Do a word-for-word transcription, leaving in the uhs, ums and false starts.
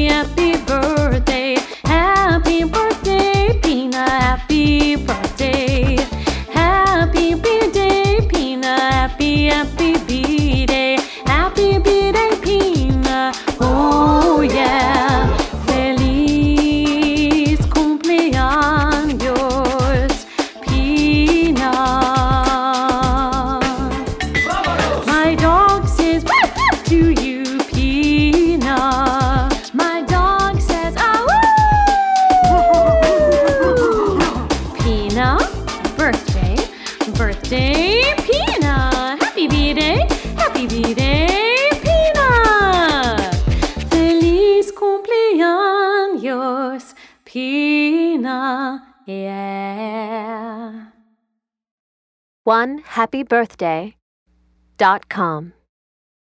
happy, happy birthday. Happy birthday, Pina, happy birthday. Happy birthday, Pina, happy, happy birthday. Happy birthday, Pina, oh yeah. Feliz cumpleaños, Pina. My dog says woof, woof to you, Pina. My dog says ah woo. Pina, birthday, birthday, Pina. Happy birthday, happy birthday, Pina. Feliz cumpleaños, Pina, yeah. one happy birthday dot com